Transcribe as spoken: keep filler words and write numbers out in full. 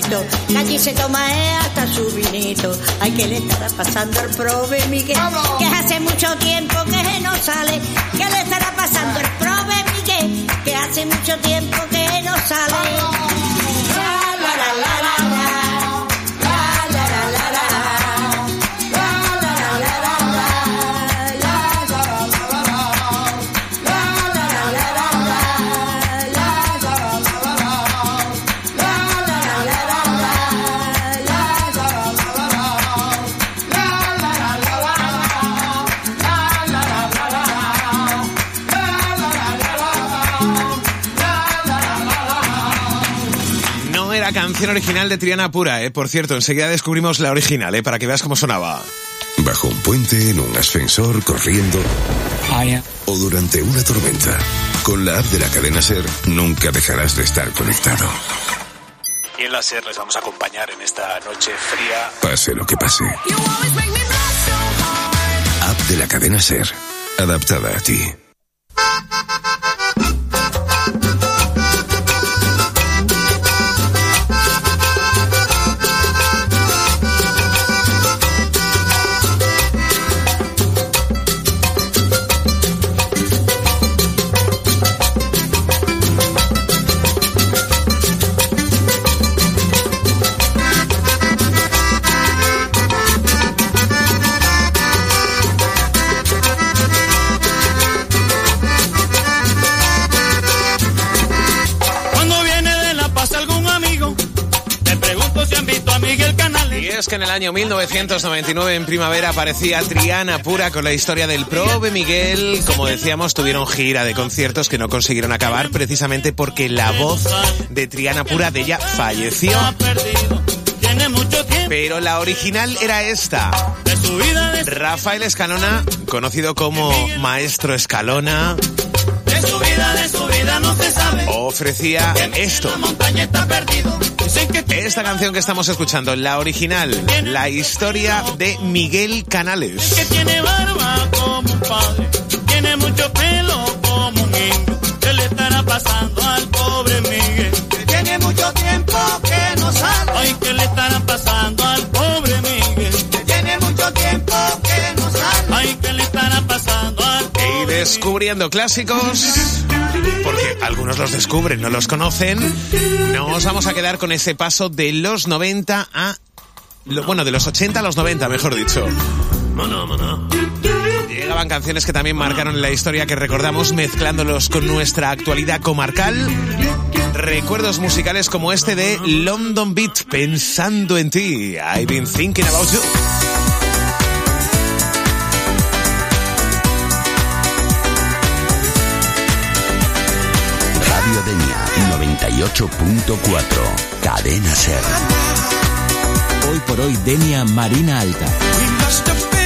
caminito, que allí se toma eh, hasta su vinito. Ay, que le estará pasando al prove Miguel, que hace mucho tiempo que no sale. Que le estará pasando al prove Miguel, que hace mucho tiempo que no sale. La, la, la, la, la, la. La canción original de Triana Pura, eh. Por cierto, enseguida descubrimos la original, eh, para que veas cómo sonaba. Bajo un puente, en un ascensor, corriendo oh, yeah. o durante una tormenta. Con la app de la cadena SER nunca dejarás de estar conectado. Y en la SER les vamos a acompañar en esta noche fría. Pase lo que pase. App de la cadena SER, adaptada a ti. Es que en el año mil novecientos noventa y nueve, en primavera, aparecía Triana Pura con la historia del prove Miguel. Como decíamos, tuvieron gira de conciertos que no consiguieron acabar precisamente porque la voz de Triana Pura de ella falleció. Pero la original era esta. Rafael Escalona, conocido como Maestro Escalona, de su vida, de su vida no se sabe. Ofrecía esto. Esta canción que estamos escuchando, la original, la historia de Miguel Canales. Que tiene barba como un padre, tiene mucho pelo como un niño. ¿Qué le estará pasando al pobre Miguel? Que tiene mucho tiempo que no sale. Ay, ¿qué le estará pasando al pobre Miguel? Que tiene mucho tiempo que no sale. Ay, ¿qué le estará pasando al pobre Miguel? Y descubriendo clásicos, porque algunos los descubren, no los conocen, nos vamos a quedar con ese paso de los noventa a... Lo, bueno, de los ochenta a los noventa, mejor dicho. Llegaban canciones que también marcaron la historia, que recordamos mezclándolos con nuestra actualidad comarcal. Recuerdos musicales como este de London Beat, Pensando en ti. I've been thinking about you. Radio Denia noventa y ocho punto cuatro, Cadena SER. Hoy por hoy Denia Marina Alta.